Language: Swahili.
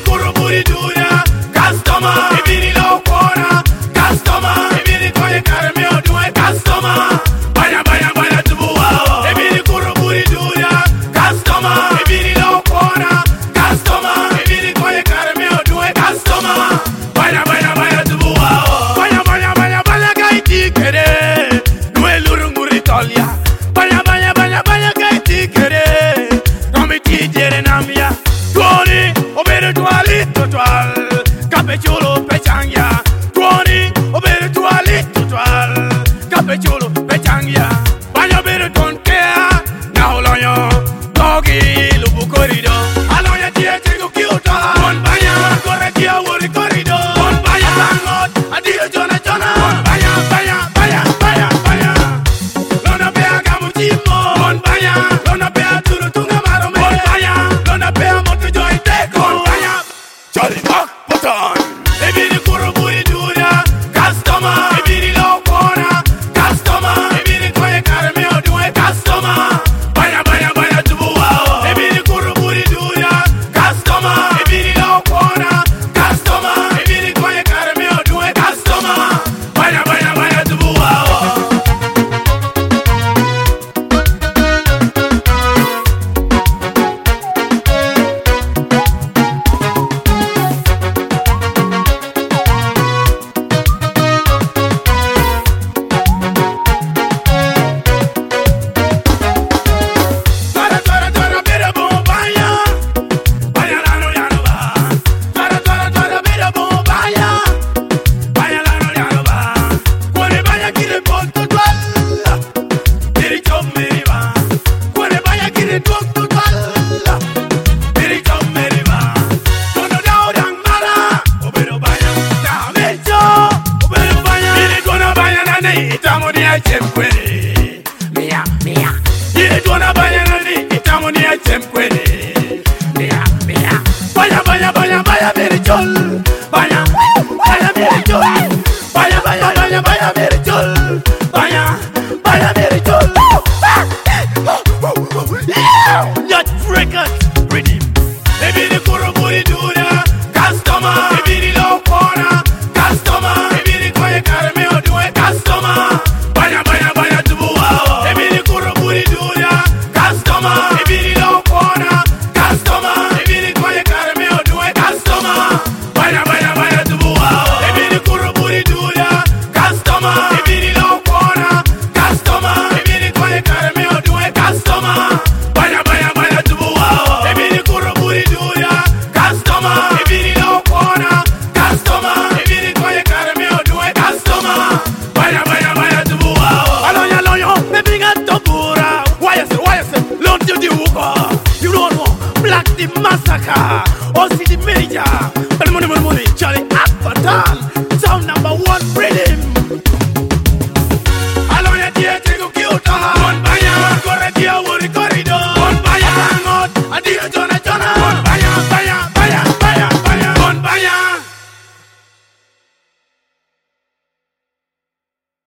kuruburi dura, customer. Ibiri lo kora, customer. Ibiri koye karme odue, customer. Baya baya baya tubuwa. Ibiri kuruburi dura, customer. Ibiri lo kora, customer. Ibiri koye karme odue, customer. Baya baya baya tubuwa. Baya baya baya baya gaiti kere, nue lurunguri tolia. Baya baya baya baya gaiti kere, nomi tijere namia. Tuoni, obere tuali total, capechulo pechangya. Tuoni, obere tuali total, capechulo pechangya. Banya obere tonkea, na holoyo, dogi lubu corrido. Aloya tia tigo kiuta, bon banya, corre tia wuri corrido. Bon banya, langot, adio jona jona. Bon banya, banya, banya, banya, banya. Lona bea gamutimo. Bon banya, lona bea turu tunga marome. Bon banya, lona bea motu joy teko. Bon banya, Charlie Mac Button. Ebiri kuruburi dura, customer. Ebiri lo kora, customer. Ebiri koye karme odue, customer. Baya baya baya tubuwa. Ebiri kuruburi dura, customer. Ebiri lo kora, customer. Ebiri koye karme odue, customer. Baya baya baya tubuwa. Tora tora tora bira boom baya, baya lano lano ba. Tora tora tora bira boom baya, baya lano lano ba. Kone baya kire ponto twala, biri chom meri ba. Kone baya kire ponto twala, biri chom meri ba. Kono dao dang mara, obero baya na mecho, obero baya. Biri kono baya na ne itamo dia chempe.